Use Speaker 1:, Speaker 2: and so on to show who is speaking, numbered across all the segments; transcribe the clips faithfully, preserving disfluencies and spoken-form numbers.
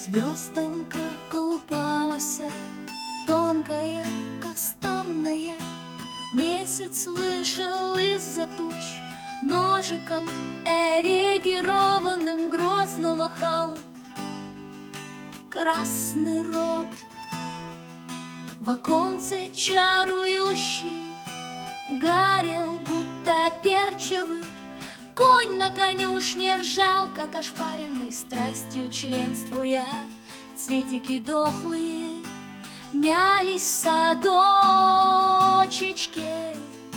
Speaker 1: Звездонька колупалась, тонкая, кастанная. Месяц вышел из-за туч, ножиком эрегированным грозно махал. Красный рот в оконце чарующий горел, будто перчевый. Конь на конюшне ржал, как ошпаренный страстью членствуя. Цветики дохлые мялись в садочечке,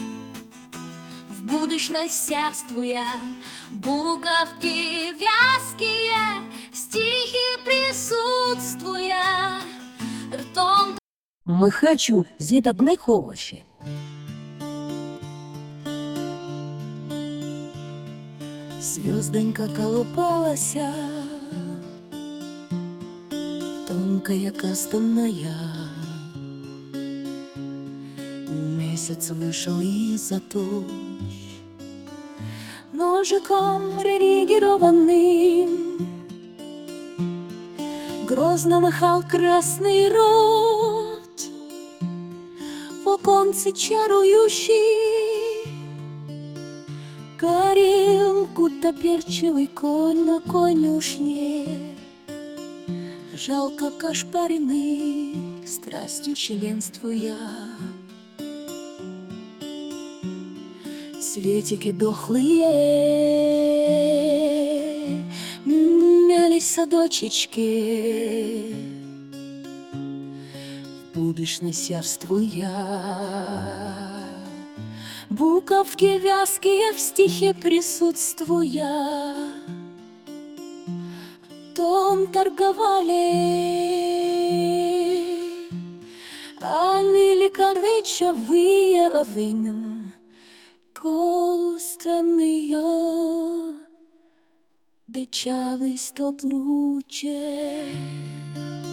Speaker 1: в будущность явствуя. Буковки вязкие, стихи присутствуя, ртом.
Speaker 2: Мы хочу з'їдобних овочі.
Speaker 1: Звездонька колупалась, тонкая, кастанная. Месяц вышел из-за туч, ножиком эрегированным грозно махал красный рот в оконце чарующий. Горел, будто перчевый конь на конюшне, жалко, как ошпаренный страстью членствуя. Цветики дохлые мялись в садочечке, в будущность явствуя. Буковки вязкие в стихе присутствуя, том торговали, а ныли коричневые ровным костяные дичавый стоп луче.